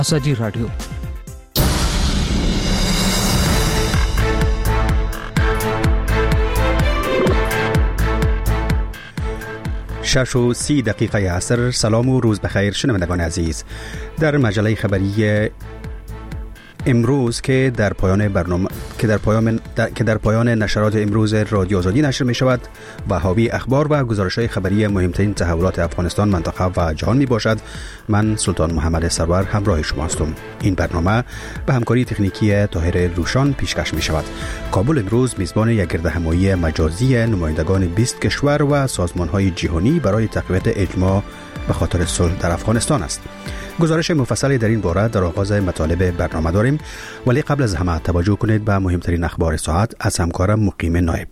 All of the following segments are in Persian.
آزادی رادیو. شش و 30 دقیقه عصر. سلام و روز بخیر شنوندگان عزیز. در مجله خبری امروز که در پایان نشرات امروز رادیو آزادی نشر می شود و حاوی اخبار و گزارش‌های خبری مهمترین تحولات افغانستان، منطقه و جهان می باشد. من سلطان محمد سرور همراه شما هستم. این برنامه به همکاری تکنیکی طاهر روشان پیشکش می شود. کابل امروز میزبان یک گردهمایی مجازی نمایندگان 20 کشور و سازمان‌های جهانی برای تقویت اجماع به خاطر صلح در افغانستان است. گزارش مفصلی در این باره در آغاز مطالب برنامه داریم، ولی قبل از همه توجه کنید به مهمترین اخبار ساعت از همکارم مقیم نایب.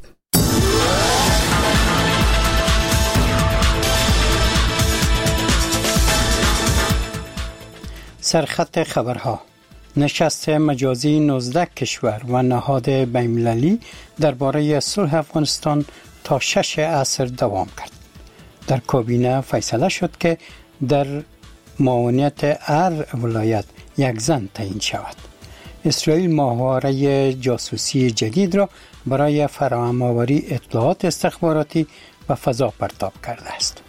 سرخط خبرها: نشست مجازی 19 کشور و نهاد بین‌المللی درباره صلح افغانستان تا 6 عصر دوام کرد. در کابینه فیصله شد که در معاونیت هر ولایت یک زن تعیین شود. اسرائیل ماهواره جاسوسی جدید را برای فراهم‌آوری اطلاعات استخباراتی به فضا پرتاب کرده است.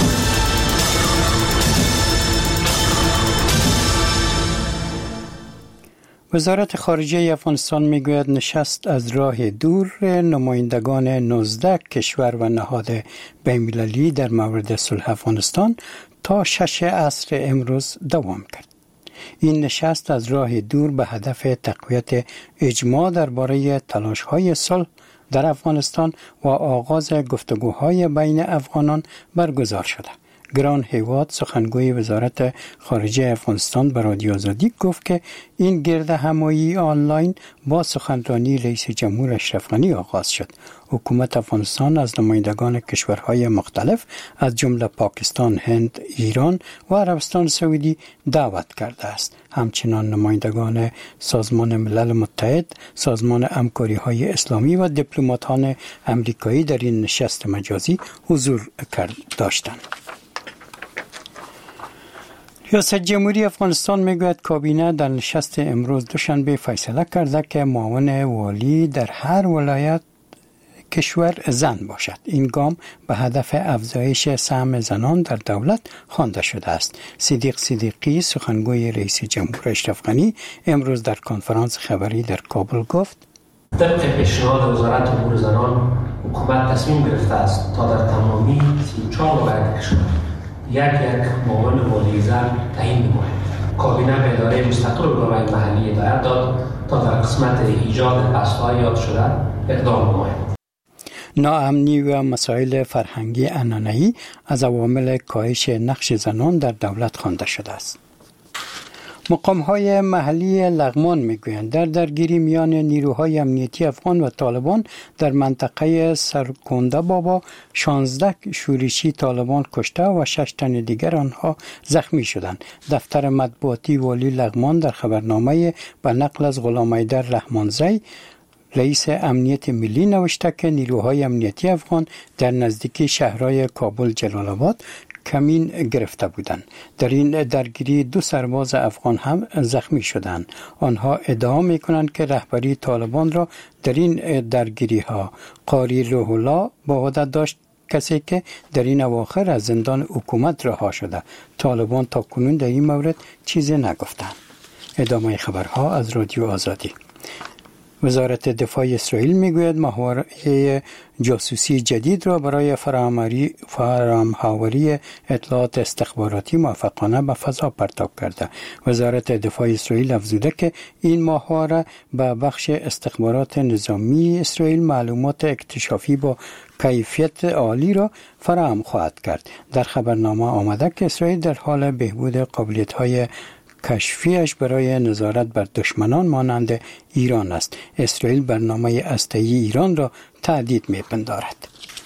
وزارت خارجه افغانستان میگوید نشست از راه دور نمایندگان 19 کشور و نهاد بین‌المللی در مورد صلح افغانستان تا 6 عصر امروز دوام کرد. این نشست از راه دور به هدف تقویت اجماع درباره تلاش‌های صلح در افغانستان و آغاز گفتگوهای بین افغانان برگزار شده. گران هیواد سخنگوی وزارت خارجه افغانستان به رادیو آزادی گفت که این گرد همایی آنلاین با سخنرانی رئیس جمهور اشرف غنی آغاز شد. حکومت افغانستان از نمایندگان کشورهای مختلف از جمله پاکستان، هند، ایران و عربستان سعودی دعوت کرده است. همچنین نمایندگان سازمان ملل متحد، سازمان همکاری‌های اسلامی و دیپلمات‌های آمریکایی در این نشست مجازی حضور داشتند. ریاست جمهوری افغانستان میگوید کابینه در نشست امروز دوشنبه فیصله کرده که معاون والی در هر ولایت کشور زن باشد. این گام به هدف افزایش سهم زنان در دولت خوانده شده است. صدیق صدیقی سخنگوی رئیس جمهور اشرف غنی امروز در کنفرانس خبری در کابل گفت: طبق پیشنهاد وزارت امور زنان، حکومت تصمیم گرفته است تا در تمامی 34 ولایت کشور یک معاون والی زن تعیین نماید. کابینه به اداره مستقل علوم محلی هدایت داد تا در قسمت ایجاد بسته‌های یاد شده اقدام نماید. ناامنی و مسائل فرهنگی عنعنه‌ای از عوامل کاهش نقش زنان در دولت خوانده شده است. مقام‌های محلی لغمان میگویند در درگیری میان نیروهای امنیتی افغان و طالبان در منطقه سرکنده بابا 16 شورشی طالبان کشته و 6 تن دیگر آنها زخمی شدند. دفتر مطبوعاتی والی لغمان در خبرنامه به نقل از غلام حیدر رحمانزی رئیس امنیت ملی نوشته که نیروهای امنیتی افغان در نزدیکی شهرهای کابل، جلال آباد کمین گرفته بودند. در این درگیری 2 سرباز افغان هم زخمی شدند. آنها ادعا می‌کنند که رهبری طالبان را در این درگیری ها قاری روح الله به عهده داشت، کسی که در این اواخر از زندان حکومت رها شده. طالبان تا کنون در این مورد چیزی نگفتند. ادامه خبرها از رادیو آزادی. وزارت دفاع اسرائیل میگوید ماهواره جاسوسی جدید را برای فراهم‌آوری اطلاعات استخباراتی موفقانه به فضا پرتاب کرده. وزارت دفاع اسرائیل افزوده که این ماهواره به بخش استخبارات نظامی اسرائیل معلومات اکتشافی با کیفیت عالی را فراهم خواهد کرد. در خبرنامه آمده که اسرائیل در حال بهبود قابلیت‌های کشفیش برای نظارت بر دشمنان مانند ایران است. اسرائیل برنامه هسته‌ای ایران را تهدید می‌پندارد.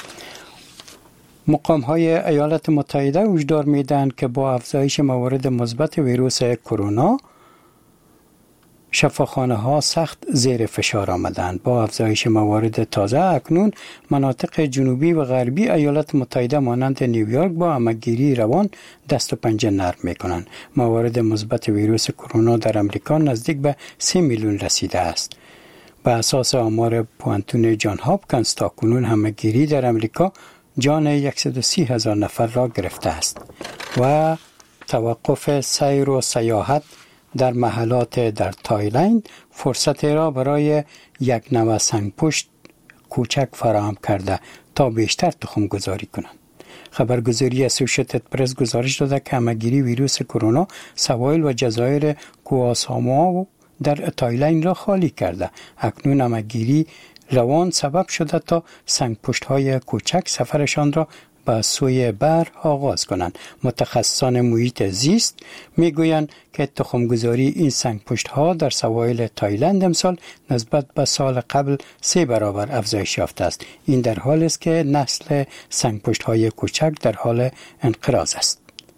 مقام‌های ایالات متحده هشدار می‌دهند که با افزایش موارد مثبت ویروس کرونا شفاخانه ها سخت زیر فشار آمدند. با افزایش موارد تازه اکنون مناطق جنوبی و غربی ایالات متحده مانند نیویورک با همگیری روان دست و پنجه نرم می کنند. موارد مثبت ویروس کرونا در امریکا نزدیک به 3 میلیون رسیده است. به اساس آمار پوانتون جان هاپکینز تاکنون همگیری در امریکا جان 130,000 نفر را گرفته است و توقف سیر و سیاحت در محلات در تایلند فرصت را برای یک نوع سنگپشت کوچک فراهم کرده تا بیشتر تخم گذاری کنند. خبرگزاری اسوشیتد پرس گزارش داده که همگیری ویروس کرونا سواحل و جزایر کواسامو در تایلند را خالی کرده. اکنون همگیری روان سبب شده تا سنگپشت های کوچک سفرشان را به سوی بر آغاز کنند. متخصصان محیط زیست میگویند که تخمگذاری این سنگپشت ها در سواحل تایلند امسال نسبت به سال قبل 3 برابر افزایش یافته است. این در حالی است که نسل سنگپشت های کوچک در حال انقراض است.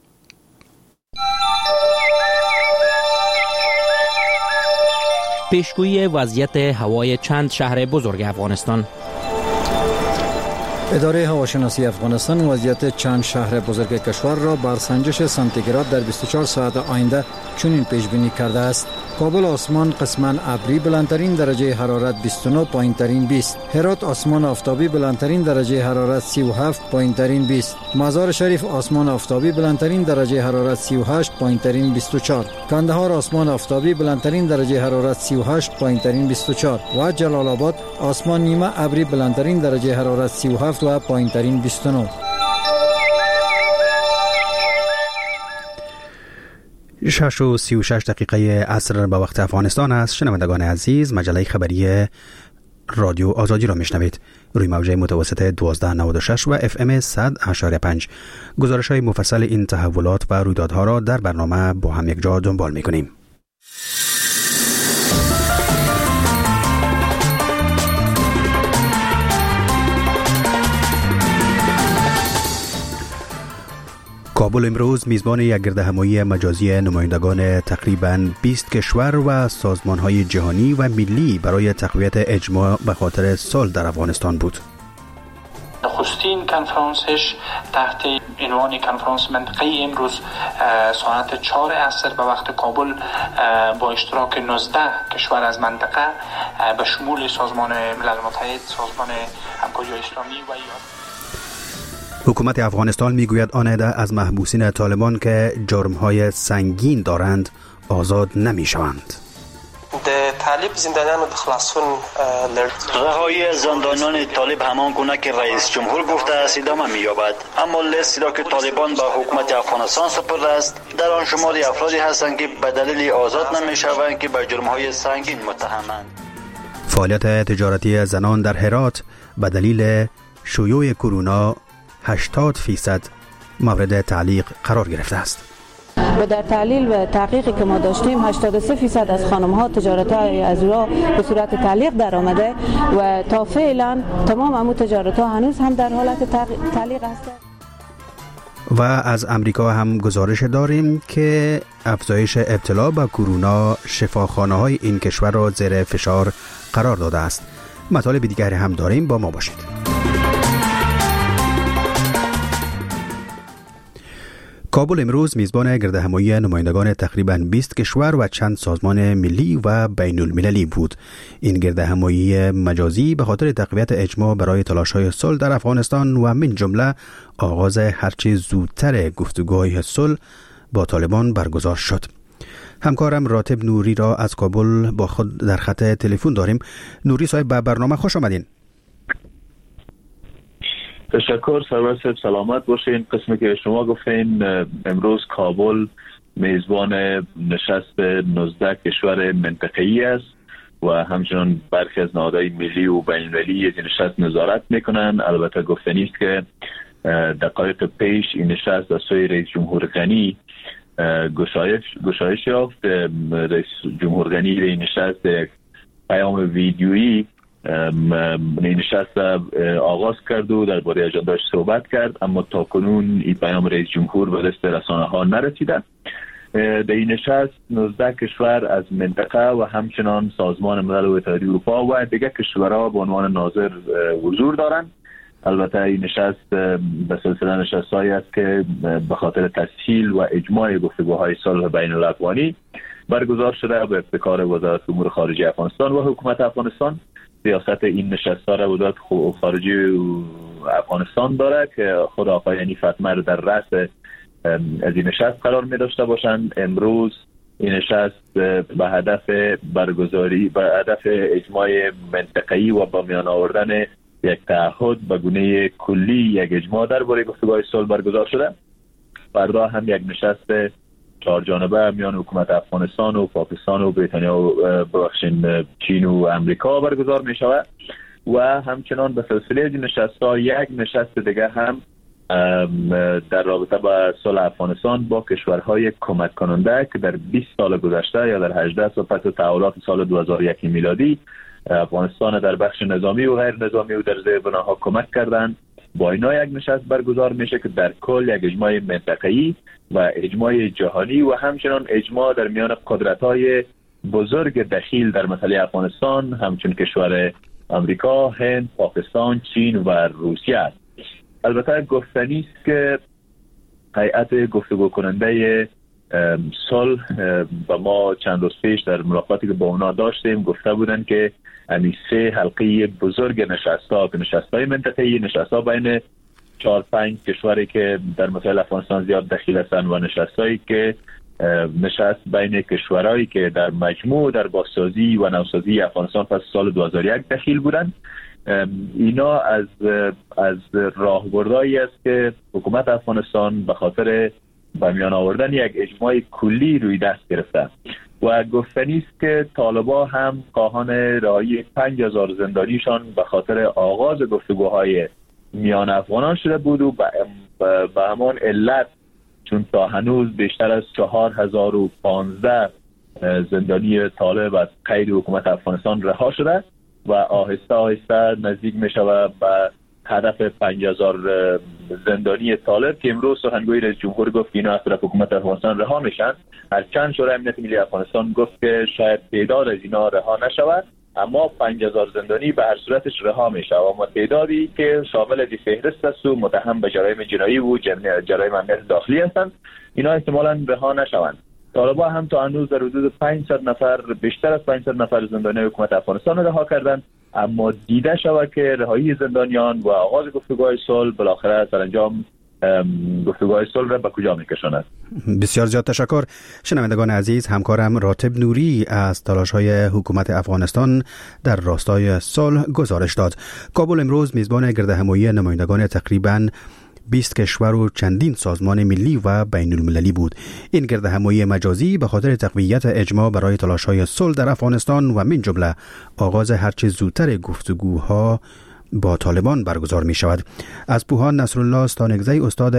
پیشگویی وضعیت هوای چند شهر بزرگ افغانستان. اداره هواشناسی افغانستان وضعیت چند شهر بزرگ کشور را بر سنجش سانتیگراد در 24 ساعت آینده چنین پیش بینی کرده است: کابل آسمان قسماً ابری بلندترین درجه حرارت 29، پایینترین 20. هرات آسمان آفتابی بلندترین درجه حرارت 37، پایینترین 20. مزار شریف آسمان آفتابی بلندترین درجه حرارت 38، پایینترین 24. کندهار آسمان آفتابی بلندترین درجه حرارت 38، پایینترین 24 و جلال آباد آسمان نیمه ابری بلندترین درجه حرارت 37 و پایینترین 29. 6:36 دقیقه عصر به وقت افغانستان است. شنوندگان عزیز، مجله خبری رادیو آزادی را میشنوید. روی موجه متوسط 1296 و FM 100.5 گزارش های مفصل این تحولات و رویدادها را در برنامه با هم یک جا دنبال میکنیم. کابل امروز میزبان یک گردهمایی مجازی نمایندگان تقریباً 20 کشور و سازمان‌های جهانی و ملی برای تقویت اجماع به خاطر صلح در افغانستان بود. نخستین کنفرانسش تحت عنوان کنفرانس منطقه‌ای امروز ساعت 4 عصر به وقت کابل با اشتراک 19 کشور از منطقه به شمول سازمان ملل متحد، سازمان همکاری اسلامی و ایالات. حکومت افغانستان میگوید آن عده از محبوسین طالبان که جرم‌های سنگین دارند آزاد نمی‌شوند. طالب زندانیان و خلاصون رهایی زندانیان طالب همان گونه که رئیس جمهور گفته است ادامه می‌یابد، اما لیستی را که طالبان به حکومت افغانستان سپرده است در آن شماری افرادی هستند که به دلیل آزاد نمی‌شوند که به جرم‌های سنگین متهمند. فعالیت تجارتی زنان در هرات به دلیل شیوع کرونا 80% مورد تعلیق قرار گرفته است. و در تحلیل و تحقیقی که ما داشتیم 83% از خانم‌ها تجارت‌های از را به صورت تعلیق در آمده و تا فعلا تمام همون تجارت‌ها هنوز هم در حالت تعلیق هستند. و از امریکا هم گزارش داریم که افزایش ابتلا به کرونا شفاخانه‌های این کشور را زیر فشار قرار داده است. مطالب دیگری هم داریم، با ما باشید. کابل امروز میزبان گردهمایی نمایندگان تقریباً 20 کشور و چند سازمان ملی و بین المللی بود. این گردهمایی مجازی به خاطر تقویت اجماع برای تلاش‌های صلح در افغانستان و من جمله آغاز هرچه زودتر گفتگوهای صلح با طالبان برگزار شد. همکارم راتب نوری را از کابل با خود در خط تلفن داریم. نوری صاحب، به برنامه خوش آمدین. تشکر سرور صاحب، سلامت باشین. قسمی که شما گفتین امروز کابل میزبان نشست 19 کشور منطقه‌ای است و همچنان برخی از نهادهای ملی و بین المللی از این نشست نظارت میکنن. البته گفتنی است که دقایق پیش این نشست از سوی رئیس جمهور غنی گشایش یافت. رئیس جمهور غنی این نشست یک پیام ویدیویی نشست آغاز کرد و درباره اجنده‌اش صحبت کرد، اما تا کنون این پیام رئیس جمهور به دست رسانه‌ها نرسیده. در این نشست 19 کشور از منطقه و همچنان سازمان ملل و اتحادیه اروپا و دیگر کشورها به عنوان ناظر حضور دارند. البته این نشست به سلسله نشست‌هایی است که به خاطر تسهیل و اجماع گفتگوهای صلح بین الاقوانی برگزار شده به ابتکار وزارت امور خارجه افغانستان و حکومت افغانستان. سیاست این نشست‌ها را وزارت خارجه افغانستان داره که خود آقای عنی فتمر در رأس از این نشست قرار می داشته باشند. امروز این نشست به هدف برگزاری به هدف اجماع منطقه‌ای و با میان آوردن یک تعهد به گونه کلی یک اجماع درباره گفتگوهای صلح برگزار شده. فردا هم یک نشست 4 جانبه میان حکومت افغانستان و پاکستان و بریتانیا و چین و امریکا برگزار می شود و همچنان به سلسله این نشست‌ها یک نشست دیگه هم در رابطه با صلح افغانستان با کشورهای کمک کننده که در 20 سال گذشته یا در 18 سال پس از تحولات سال 2001 میلادی افغانستان در بخش نظامی و غیر نظامی و در ذیل بناها کمک کردند، با اینا یک نشست برگزار میشه که در کل یک اجماع منطقه‌ای و اجماع جهانی و همچنان اجماع در میان قدرت‌های بزرگ دخیل در مسئله افغانستان همچون کشور امریکا، هند، پاکستان، چین و روسیه است. البته گفتنی است که هیئت گفتگو کننده صلح با ما چند روز پیش در ملاقاتی که با اونا داشتیم گفته بودند که همین 3 حلقه بزرگ نشست‌ها که نشست‌های منطقه‌ای، نشست‌ها بین 4-5 کشوری که در مسائل افغانستان زیاد دخیل هستند و نشست‌هایی که نشست بین کشورهایی که در مجموع در بازسازی و نوسازی افغانستان پس سال 2001 دخیل بودند. اینا از راهبردهایی است که حکومت افغانستان به خاطر به میان آوردن یک اجماع کلی روی دست گرفته و گفتنی است که طالبان هم خواهان رهایی 5000 زندانیشان به خاطر آغاز گفتگوهای میان افغانان شده بود و به همان علت چون تا هنوز بیشتر از 4015 زندانی طالب از قید حکومت افغانستان رها شده و آهسته آهسته نزدیک می شود به هدف 5000 زندانی طالب که امروز سخنگوی رئیس جمهور گفت که اینا از طرف حکومت افغانستان رها میشن. هرچند شورای امنیت ملی افغانستان گفت که شاید تعداد از اینا رها نشود اما 5000 زندانی به هر صورتش رها میشه و اما تعدادی که شامل فهرست است و متهم به جرایم جنایی و جرایم امنیت داخلی هستند اینا احتمالاً رها نشوند. طالبان هم تا هنوز در حدود 500 نفر بیشتر از 500 نفر زندانی حکومت افغانستان رها کردند اما دیده شود که رهایی زندانیان و آغاز گفتگوهای صلح بالاخره سرانجام گفتگوهای صلح را به کجا میکشاند. بسیار زیاد تشکر. شنوندگان عزیز، همکارم راتب نوری از تلاش‌های حکومت افغانستان در راستای صلح گزارش داد. کابل امروز میزبان گردهمایی نمایندگان تقریباً 20 کشور و چندین سازمان ملی و بین المللی بود. این گردهمایی مجازی به خاطر تقویت اجماع برای تلاش‌های صلح در افغانستان و من جمله آغاز هرچه زودتر گفتگوها با طالبان برگزار می شود. از پوهان نصرالله ستانگزی، استاد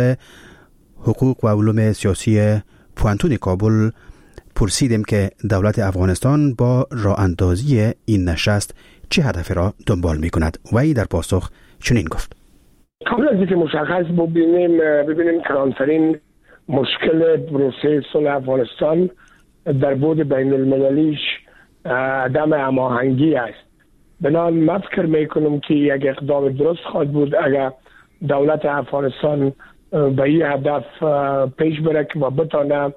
حقوق و علوم سیاسی پوانتون کابل، پرسیدیم که دولت افغانستان با راه اندازی این نشست چه هدفی را دنبال می کند و ای در پاسخ چنین گفت: قبل از اینکه مشخص ببینیم کلانترین مشکل پروسه صلح افغانستان در بود بین المللیش عدم هماهنگی است. بنابراین من فکر میکنم که یک اقدام درست خواهد بود اگر دولت افغانستان به این هدف پیش بره و بتانه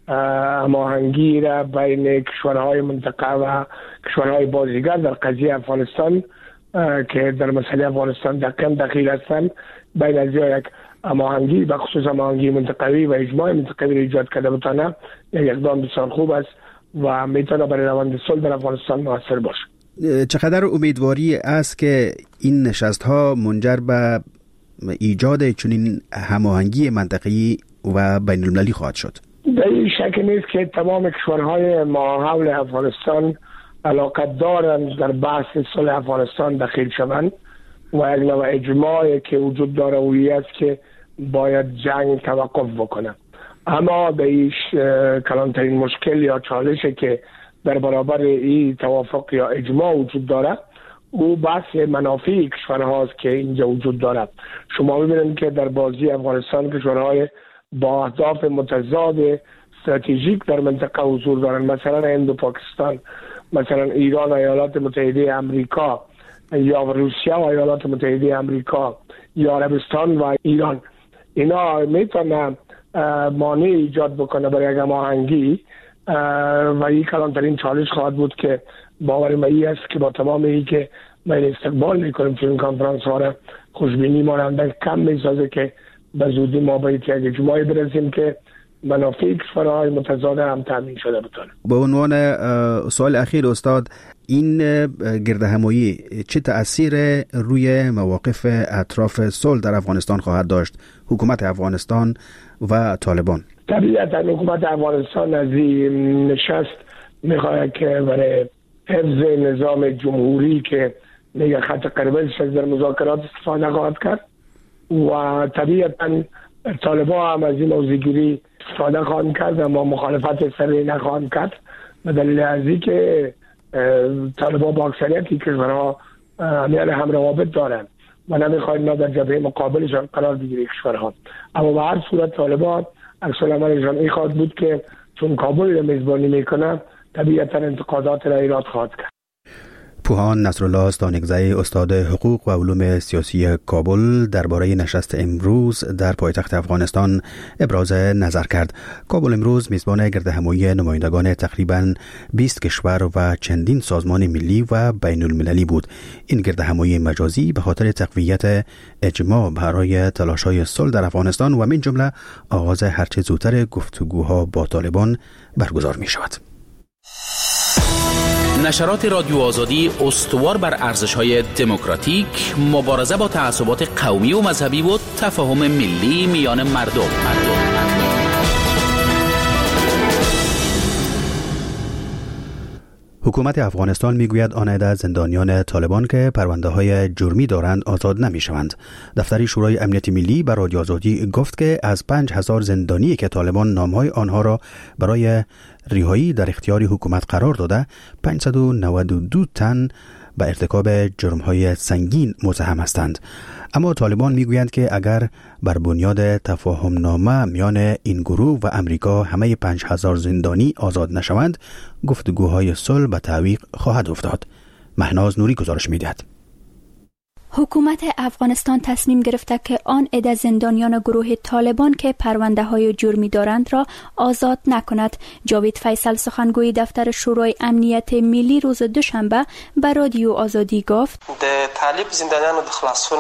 هماهنگی را بین کشورهای منطقه و کشورهای بازیگر در قضیه افغانستان که در مسئله افغانستان دخیل هستند بین از یک هماهنگی به خصوص هماهنگی منطقوی و اجماع منطقوی را ایجاد کرده بتانه یک اقدام بسیار خوب است و میتونه برای روند صلح در افغانستان موثر باشه. چقدر امیدواری است که این نشست‌ها منجر به ایجاد چنین هماهنگی منطقه‌ای و بین المللی خواهد شد؟ در این شک نیست که تمام کشورهای ما حول افغانستان علاقت دارند در بحث صلح افغانستان دخیل شوند و یک نوع اجماعی که وجود داره اویی است که باید جنگ توقف بکنه. اما به ایش کلانترین مشکل یا چالشی که در برابر این توافق یا اجماع وجود داره او بحث منافع کشورهاست که اینجا وجود داره. شما ببینید که در بازی افغانستان کشورهای با اهداف متضاد استراتژیک در منطقه حضور دارند، مثلا هند و پاکستان، مثلا ایران و ایالات متحده آمریکا، یا روسیه و ایالات متحده آمریکا، یا عربستان و ایران. اینا میتونه مانع ایجاد بکنه برای هماهنگی و این کلانترین چالش خواهد بود که باور من است که با تمام این که ما استقبال میکنیم چون کنفرانس ها را خوشبینی ماننده کم میسازه که به زودی ما باید یک اجماعی برسیم که منافع کشورهای متضاد هم تامین شده بتونه. به عنوان سوال اخیر استاد، این گردهمایی چه تأثیر روی مواقف اطراف صلح در افغانستان خواهد داشت؟ حکومت افغانستان و طالبان. طبیعتا حکومت افغانستان از این نشست میخواهد که برای حفظ نظام جمهوری که میگه خط قرمز در مذاکرات استفاده خواهد کرد و طبیعتا طالبان هم از این موضوعگیری استفاده خواهند کرد، اما مخالفت سریع نخواهند کرد به دلیل از اینکه طالبان با اکثریت کشورها میان هم روابط دارند و نمیخواهند ما در جبهه مقابلشان قرار بگیریم کشورها. اما به هر صورت طالبان عکس العملشان این خواهد بود که چون کابل را میزبانی میکنه طبیعتا انتقادات را ایراد خواهد کرد. پوهان نصرالله ستانکزی، استاد حقوق و علوم سیاسی کابل، درباره نشست امروز در پایتخت افغانستان ابراز نظر کرد. کابل امروز میزبان گردهمایی نمایندگان تقریباً 20 کشور و چندین سازمان ملی و بین المللی بود. این گردهمایی مجازی به خاطر تقویت اجماع برای تلاش‌های صلح در افغانستان و من جمله آغاز هرچه زودتر گفتگوها با طالبان برگزار می شود. نشرات رادیو آزادی استوار بر ارزش‌های دموکراتیک، مبارزه با تعصبات قومی و مذهبی و تفاهم ملی میان مردم. حکومت افغانستان میگوید آن عده زندانیان طالبان که پرونده‌های جرمی دارند آزاد نمی‌شوند. دفتر شورای امنیت ملی بر رادیو آزادی گفت که از 5000 زندانی که طالبان نام‌های آنها را برای رهایی در اختیار حکومت قرار داده، 592 تن به ارتکاب جرم‌های سنگین متهم هستند. اما طالبان میگویند که اگر بر بنیاد تفاهم نامه میان این گروه و امریکا همه 5000 زندانی آزاد نشوند، گفتگوهای صلح به تعویق خواهد افتاد. مهناز نوری گزارش میدهد. حکومت افغانستان تصمیم گرفته که آن عده زندانیان گروه طالبان که پرونده‌های جرمی دارند را آزاد نکند. جاوید فیصل، سخنگوی دفتر شورای امنیت ملی، روز دوشنبه به رادیو آزادی گفت: طالب زندانیان د خلاصون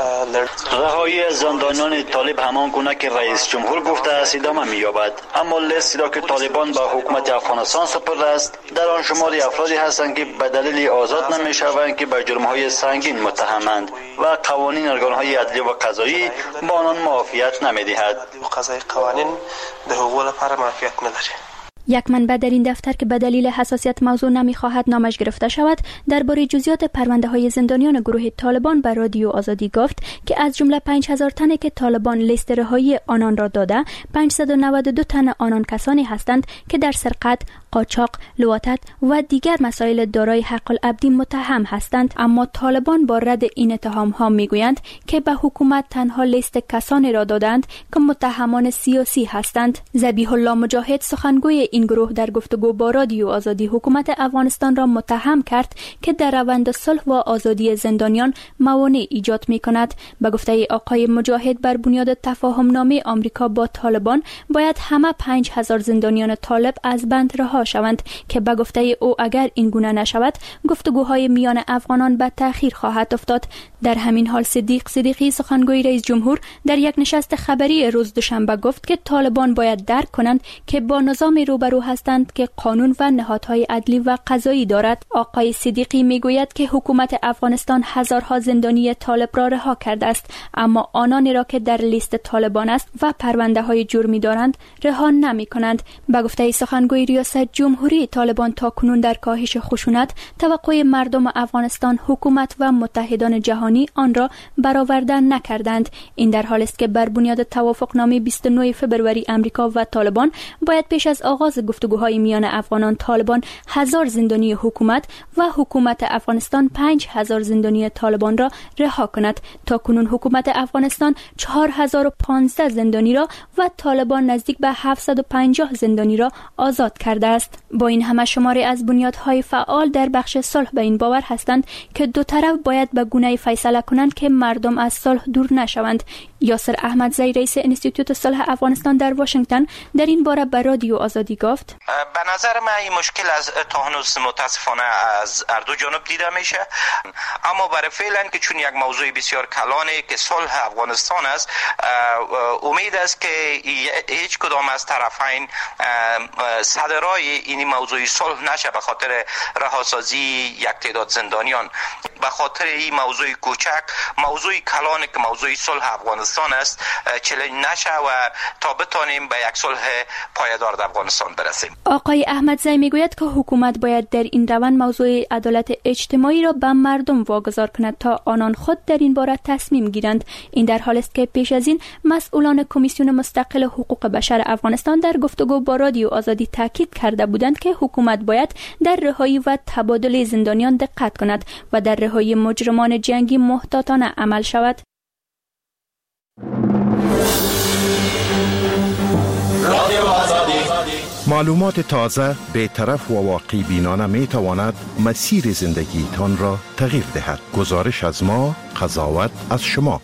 رهایی زندانیان طالب همان گونه که رئیس جمهور گفته است ادامه می‌یابد، اما لیستی را که طالبان به حکومت افغانستان سپرده است در آن شمار افرادی هستند که به دلیل آزاد نمی‌شوند که به جرم‌های سنگین متهمند و قوانین ارگان‌های عدلی و قضایی با آنان معافیت نمی‌دهد. قضای قوانین به حقوق لپاره معافیت نداره. یک منبع در این دفتر که به دلیل حساسیت موضوع نمی‌خواهد نامش گرفته شود، درباره جزئیات پرونده‌های زندانیان گروه طالبان به رادیو آزادی گفت که از جمله 5000 تن که طالبان لیست رهایی آنان را داده، 592 تن آنان کسانی هستند که در سرقت، قاچاق، لواطت و دیگر مسائل دارای حق العبدی متهم هستند. اما طالبان با رد این اتهام‌ها میگویند که به حکومت تنها لیست کسانی را دادند که متهمان سیاسی هستند. ذبیح الله مجاهد، سخنگوی این گروه، در گفتگو با رادیو آزادی حکومت افغانستان را متهم کرد که در روند صلح و آزادی زندانیان موانع ایجاد می‌کند. به گفته آقای مجاهد، بر بنیاد تفاهم نامه آمریکا با طالبان باید همه 5000 زندانیان طالب از بند رها شوند که به گفته او اگر این گونه نشود گفتگوهای میان افغانان به تأخیر خواهد افتاد. در همین حال صدیق صدیقی، سخنگوی رئیس جمهور، در یک نشست خبری روز دوشنبه گفت که طالبان باید درک کنند که با نظام روبرو هستند که قانون و نهادهای عدلی و قضایی دارد. آقای صدیقی میگوید که حکومت افغانستان هزارها زندانی طالب را رها کرده است، اما آنانی را که در لیست طالبان است و پرونده‌های جرمی دارند رها نمی‌کنند. به گفته سخنگوی ریاست جمهوری، طالبان تاکنون در کاهش خشونت توقع مردم افغانستان، حکومت و متحدان جهانی آن را برآورده نکردند. این در حالی است که بر بنیاد توافقنامه 29 فوریه امریکا و طالبان باید پیش از آغاز آغاز گفتگوهای میان افغانان طالبان 1000 زندانی حکومت و حکومت افغانستان 5000 زندانی طالبان را رها کند. تا کنون حکومت افغانستان 4015 زندانی را و طالبان نزدیک به 750 زندانی را آزاد کرده است. با این همه شماری از بنیادهای فعال در بخش صلح به این باور هستند که دو طرف باید به گونه‌ای فیصله کنند که مردم از صلح دور نشوند. یاسر احمدزی رئیس انستیتوت صلح افغانستان در واشنگتن در این باره به رادیو آزادی گفت: به نظر من این مشکل از تا هنوز متاسفانه از هر دو جانب دیده میشه، اما برای فعلا که چون یک موضوع بسیار کلانه که صلح افغانستان است، امید است که هیچ کدام از طرفین صدرای این موضوع صلح نشه به خاطر رهاسازی یک تعداد زندانیان. به خاطر این موضوع کوچک، موضوع کلانه که موضوع صلح افغانستان است، چلنج نشه و تا بتانیم به یک صلح پایدار در افغانستان برسیم. آقای احمدزی میگوید که حکومت باید در این روند موضوع عدالت اجتماعی را به مردم واگذار کند تا آنان خود در این باره تصمیم گیرند. این در حالی است که پیش از این مسئولان کمیسیون مستقل حقوق بشر افغانستان در گفتگو با رادیو آزادی تاکید کرده بودند که حکومت باید در رهایی و تبادل زندانیان دقت کند و در رهایی مجرمان جنگی محتاطانه عمل شود. معلومات تازه، بی‌طرف و واقعی بینانه می تواند مسیر زندگیتان را تغییر دهد. گزارش از ما، قضاوت از شما.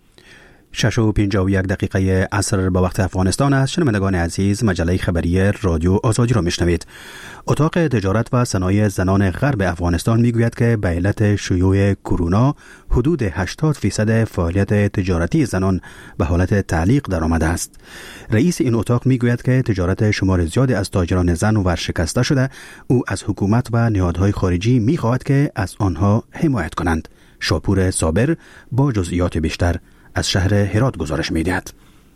6:51 عصر به وقت افغانستان است. شنوندگان عزیز، مجله خبری رادیو آزادی را میشنوید. اتاق تجارت و صنایع زنان غرب افغانستان میگوید که به علت شیوع کرونا حدود 80% فعالیت تجارتی زنان به حالت تعلیق درآمده است. رئیس این اتاق میگوید که تجارت شمار زیادی از تاجران زن ورشکسته شده. او از حکومت و نهادهای خارجی میخواهد که از آنها حمایت کنند. شاپور صابر با جزئیات بیشتر از شهر هرات گزارش می‌دهد.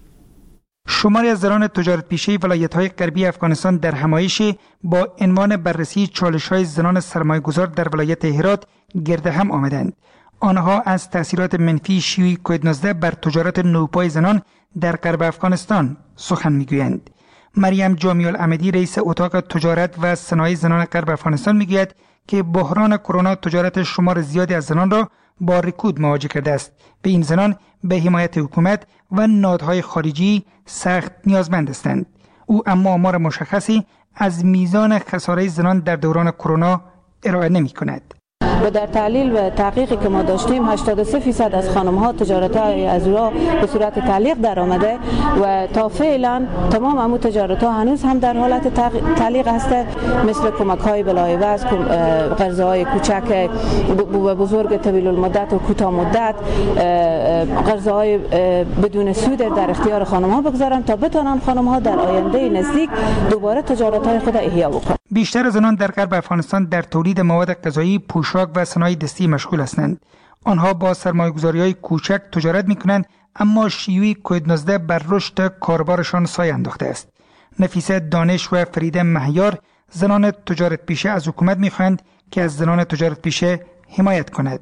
شماری از زنان تجارت پیشه ولایت‌های غربی افغانستان در همایش با عنوان بررسی چالش‌های زنان سرمایه‌گذار در ولایت هرات گرد هم آمدند. آنها از تأثیرات منفی شیوع کووید-19 بر تجارت نوپای زنان در غرب افغانستان سخن می‌گویند. مریم جامی الاحمدی رئیس اتاق تجارت و صنایع زنان غرب افغانستان می‌گوید که بحران کرونا تجارت شمار زیادی از زنان را با رکود مواجه کرده است. به این زنان به حمایت حکومت و نهادهای خارجی سخت نیازمند هستند. او اما آمار مشخصی از میزان خساره زنان در دوران کرونا ارائه نمی کند. و در تحلیل و تحقیقی که ما داشتیم 83% از خانم‌ها تجارت‌های از را به صورت تعلیق در آمده و تا فعلا تمام همون تجارت‌ها هنوز هم در حالت تعلیق هسته، مثل کمک‌های بلایوز، قرض‌های کوچک و بزرگ طویل المدت و کوتاه مدت، قرض‌های بدون سود در اختیار خانم‌ها بگذارن تا بتوانند خانم‌ها در آینده نزدیک دوباره تجارت‌های خود احیا بکنند. بیشتر زنان در غرب افغانستان در تولید مواد غذایی، پوشاک و صنایع دستی مشغول هستند. آنها با سرمایه‌گذاری‌های کوچک تجارت می‌کنند، اما شیوع کووید-19 بر رشد کاربارشان سایه انداخته است. نفیسه دانش و فریده مهیار زنان تجارت پیشه از حکومت می‌خواهند که از زنان تجارت پیشه حمایت کند.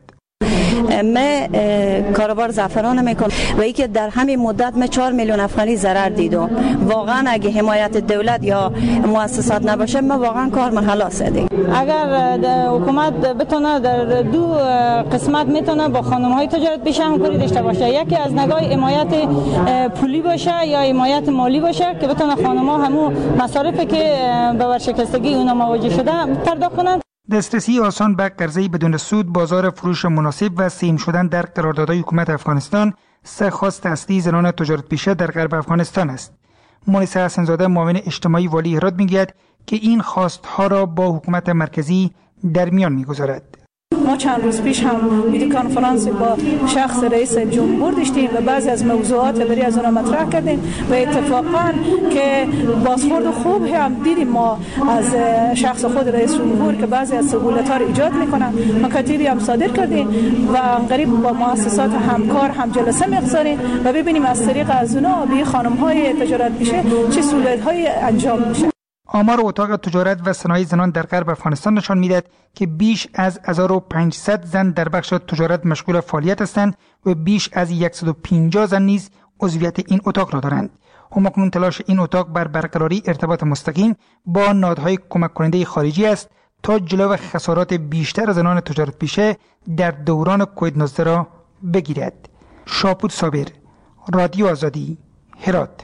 من کاروبار زعفران میکنم و ای که در همین مدت من 4 میلیون افغانی ضرر دیدم. واقعا اگه حمایت دولت یا مؤسسات نباشه ما واقعا کار من خلاص دیگه. اگر حکومت بتونه در دو قسمت میتونه با خانم‌های تجارت پیشه همکاری داشته باشه، یکی از نگاه حمایت پولی باشه یا حمایت مالی باشه که بتونه خانم‌ها همون مصارفی که به ورشکستگی اونا مواجه شده پرداخت کنند. دسترسی آسان به قرضه بدون سود، بازار فروش مناسب و سیم شدن در قراردادهای حکومت افغانستان سه خواست اصلی زنان تجارت پیشه در غرب افغانستان است. مونس حسن‌زاده معاون اجتماعی والی هرات میگوید که این خواستها را با حکومت مرکزی در میان میگذارد. ما چند روز پیش هم ویدیو کنفرانس با شخص رئیس جمهور داشتیم و بعضی از موضوعات بری از اونها مطرح کردیم و اتفاقا که بازخورد خوب هم دیدیم ما از شخص خود رئیس جمهور که بعضی از سهولت‌ها را ایجاد میکنن. مکاتیبی هم صادر کردیم و قریب با مؤسسات همکار هم جلسه می‌گذاریم و ببینیم از طریق از اونها به خانم‌های تجارت پیشه چه سهولت‌های انجام میشه. آمار اتاق تجارت و صنایع زنان در غرب افغانستان نشان می‌دهد که بیش از 1500 زن در بخش تجارت مشغول فعالیت هستند و بیش از 150 زن نیز عضویت این اتاق را دارند. همکنون تلاش این اتاق بر برقراری ارتباط مستقیم با نهادهای کمک کننده خارجی است تا جلو خسارات بیشتر زنان تجارت پیشه در دوران کووید 19 را بگیرد. شاپور صابر، رادیو آزادی، هرات.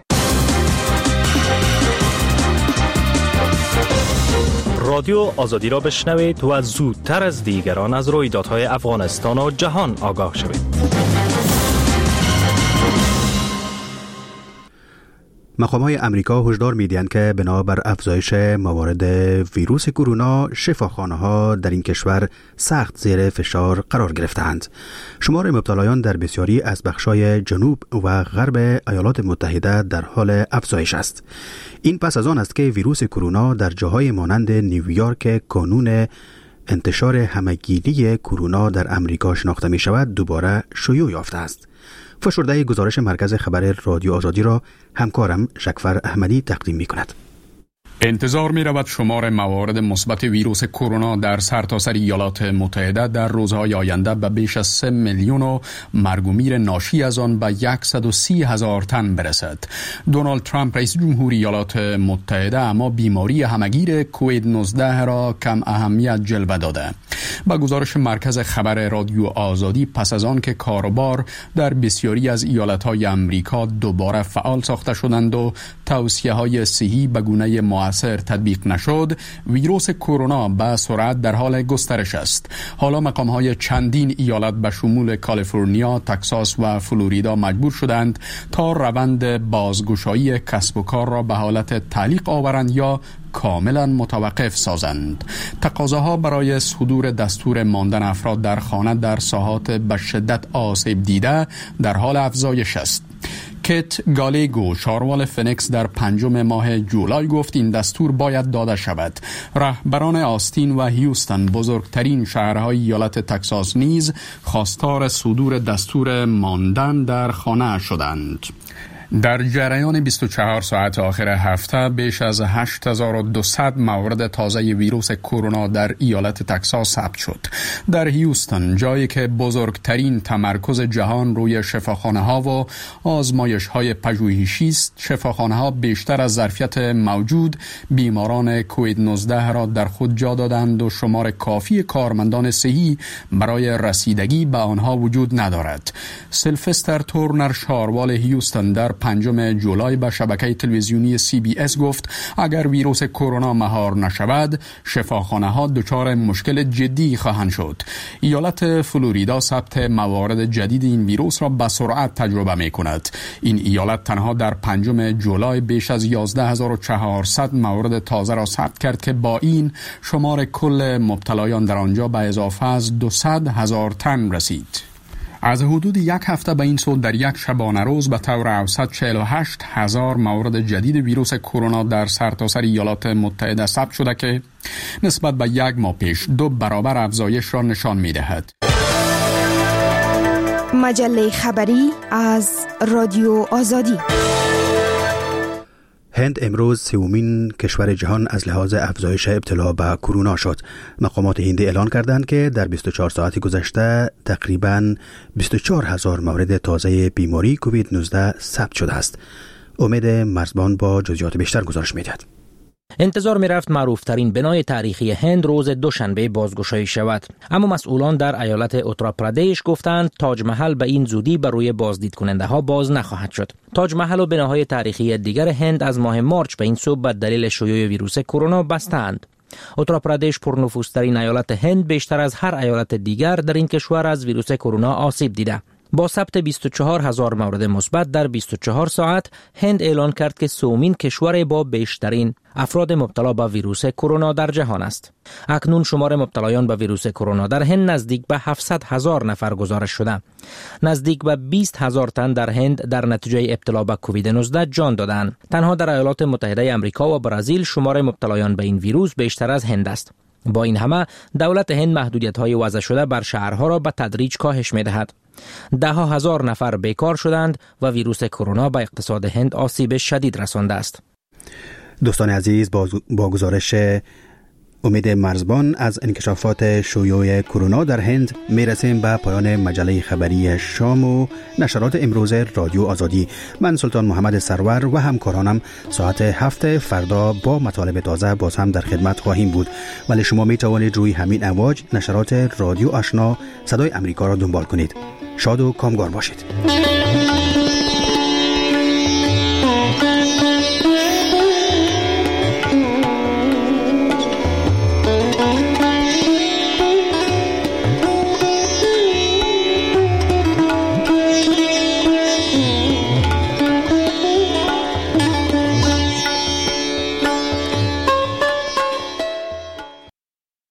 رادیو آزادی را بشنوید و زودتر از دیگران از رویدادهای افغانستان و جهان آگاه شوید. مقام‌های امریکا هشدار می‌دهند که بنابر افزایش موارد ویروس کرونا شفاخانه‌ها در این کشور سخت زیر فشار قرار گرفتند. شمار مبتلایان در بسیاری از بخش‌های جنوب و غرب ایالات متحده در حال افزایش است. این پس از آن است که ویروس کرونا در جاهای مانند نیویورک کانون انتشار همگیری کرونا در امریکا شناخته می‌شود دوباره شیوع یافته است. فشرده گزارش مرکز خبر رادیو آزادی را همکارم شکفر احمدی تقدیم می کند. انتظار می رود شمار موارد مثبت ویروس کرونا در سرتاسر ایالات متحده در روزهای آینده به بیش از 3 میلیون و مرگ و میر ناشی از آن به 130,000 تن برسد. دونالد ترامپ رئیس جمهوری ایالات متحده اما بیماری همگیر کووید 19 را کم اهمیت جلوه داده. با گزارش مرکز خبر رادیو آزادی پس از آن که کاروبار در بسیاری از ایالت‌های امریکا دوباره فعال ساخته شدند و توصیه‌های صحی به گونه مؤثر تطبیق نشد، ویروس کرونا به سرعت در حال گسترش است. حالا مقام‌های چندین ایالت به شمول کالیفرنیا، تگزاس و فلوریدا مجبور شدند تا روند بازگشایی کسب و کار را به حالت تعلیق آورند یا کاملا متوقف سازند. تقاضاها برای صدور دستور ماندن افراد در خانه در ساحات به شدت آسیب دیده در حال افزایش است. کیت گالیگو، شاروال فنیکس، در 5 ماه جولای گفت این دستور باید داده شود. رهبران آستین و هیوستن، بزرگترین شهرهای ایالت تگزاس، نیز خواستار صدور دستور ماندن در خانه شدند. در جریان 24 ساعت آخر هفته بیش از 8200 مورد تازه ویروس کرونا در ایالت تگزاس ثبت شد. در هیوستن، جایی که بزرگترین تمرکز جهان روی شفاخانه‌ها و آزمایش‌های پژوهشی است، شفاخانه‌ها بیشتر از ظرفیت موجود بیماران کووید 19 را در خود جا دادند و شمار کافی کارمندان صحی برای رسیدگی به آنها وجود ندارد. سیلفستر تورنر، شاروال هیوستن، در 5 جولای به شبکه تلویزیونی CBS گفت اگر ویروس کرونا مهار نشود، شفاخانه‌ها دچار مشکل جدی خواهند شد. ایالت فلوریدا ثبت موارد جدید این ویروس را به سرعت تجربه می‌کند. این ایالت تنها در 5 جولای بیش از 11400 مورد تازه را ثبت کرد که با این شمار کل مبتلایان در آنجا به اضافه از 200,000 تن رسید. از حدود یک هفته به این سو در یک شبانه روز به طور اوسط 48,000 مورد جدید ویروس کرونا در سرتاسر ایالات متحده ثبت شده که نسبت به 1 ماه پیش 2 برابر افزایش را نشان می‌دهد. مجله خبری از رادیو آزادی. هند امروز 3مین کشور جهان از لحاظ افزایش ابتلا به کرونا شد. مقامات هندی اعلان کردند که در 24 ساعت گذشته تقریباً 24,000 مورد تازه بیماری کووید 19 ثبت شده است. امید مرزبان با جزئیات بیشتر گزارش می‌دهد. انتظار می‌رفت معروف‌ترین بنای تاریخی هند روز دوشنبه بازگشایی شود، اما مسئولان در ایالت اتراپردیش گفتند تاج محل به این زودی بر روی بازدید کننده ها باز نخواهد شد. تاج محل و بناهای تاریخی دیگر هند از ماه مارچ به این سو به دلیل شیوع ویروس کرونا بستند. اتراپردیش پرنفوذترین ایالت هند بیشتر از هر ایالت دیگر در این کشور از ویروس کرونا آسیب دیده. با ثبت 24,000 مورد مثبت در 24 ساعت، هند اعلان کرد که 3مین کشور با بیشترین افراد مبتلا به ویروس کرونا در جهان است. اکنون شمار مبتلایان به ویروس کرونا در هند نزدیک به 700,000 نفر گزارش شده. نزدیک به 20,000 تن در هند در نتیجه ابتلا به کووید 19 جان دادند. تنها در ایالات متحده آمریکا و برزیل شمار مبتلایان به این ویروس بیشتر از هند است. با این همه دولت هند محدودیت‌های وضع شده بر شهرها را به تدریج کاهش می‌دهد. 10,000 نفر بیکار شدند و ویروس کرونا به اقتصاد هند آسیب شدید رسانده است. دوستان عزیز، با گزارش امید مرزبان از انکشافات شیوع کرونا در هند میرسیم به پایان مجله خبری شام و نشرات امروز رادیو آزادی. من سلطان محمد سرور و همکارانم ساعت 7 فردا با مطالب تازه باز هم در خدمت خواهیم بود، ولی شما می توانید روی همین امواج نشرات رادیو آشنا صدای امریکا را دنبال کنید. شاد و کامگار باشید.